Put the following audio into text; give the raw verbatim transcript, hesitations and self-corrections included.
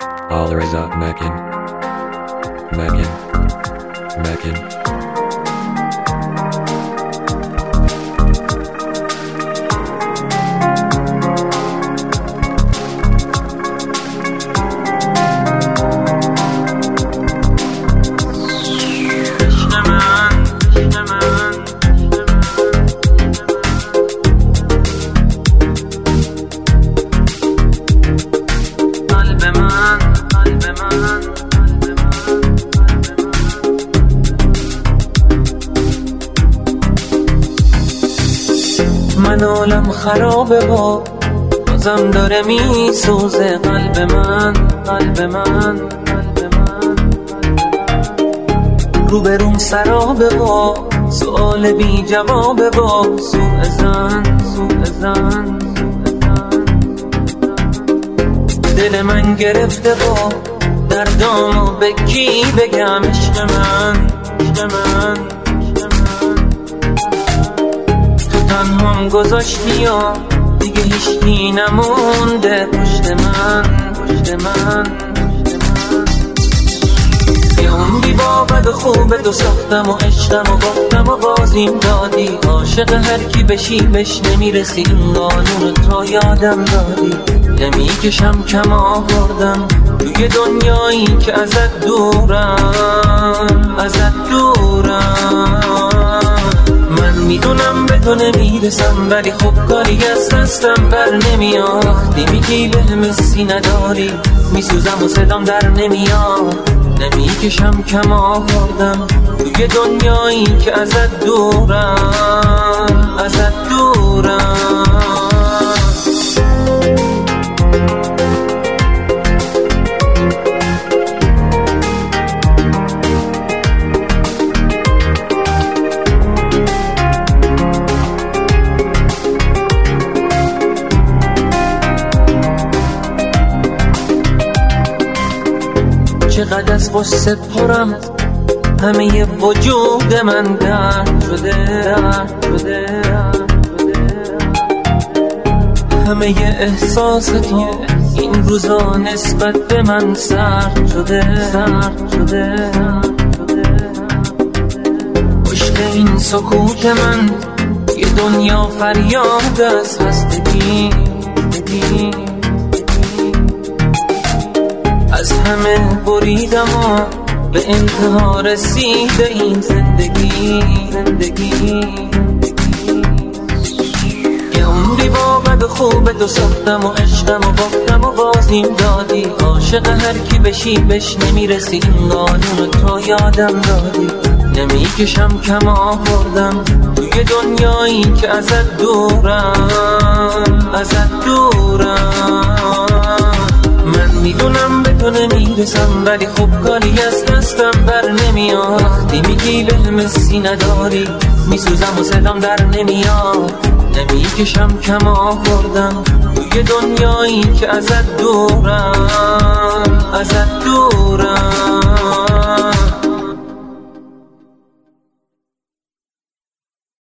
Alireza Mekin Mekin Mekin من عالم خرابه و بازم داره می سوزه قلب من قلب من قلب من رو بروم سرابه و سؤال بی جوابه و سوء زن سوء زن دل من گرفته و دردامو به کی بگم عشق من عشق من تنهام گذاشتی و دیگه هیچکی نمونده پشت من پشت من یه عمری با بد و خوبه تو ساختم و عشقم و باختم و بازیم دادی عاشق هر کی بشی بش نمیرسی این قانون تا یادم دادی نمیکشم کم آوردم توی دنیایی که ازت دورم ازت دورم من میدونم به تو نمیرسم ولی خب کاری از دستم بر نمیاد وقتی میگی به هم حسی نداری میسوزم و صدام در نمیاد نمیکشم کم آوردم توی دنیایی که ازت دورم ازت دورم چقدر از غصه پرم همه وجود من درد شده درد شده همه احساس تو این روزا نسبت به من سرد شده سرد شده پشت این سکوت من یه دنیا فریاد از خستگی از همه بریدم و به انتها رسیده این زندگی زندگی یه عمری با بد و خوبه تو ساختم و عشقم و باختم و بازیم دادی عاشق هر کی بشی بش نمیرسی این قانون تو یادم دادی نمیکشم کم آوردم توی دنیایی که ازت دورم ازت دورم من میدونم به تو نمیرسم ولی خوب کاری از دستم بر نمیاد وقتی میگی به هم حسی نداری میسوزم و صدام در نمیاد نمیکشم کم آوردم توی دنیایی که ازت دورم ازت دورم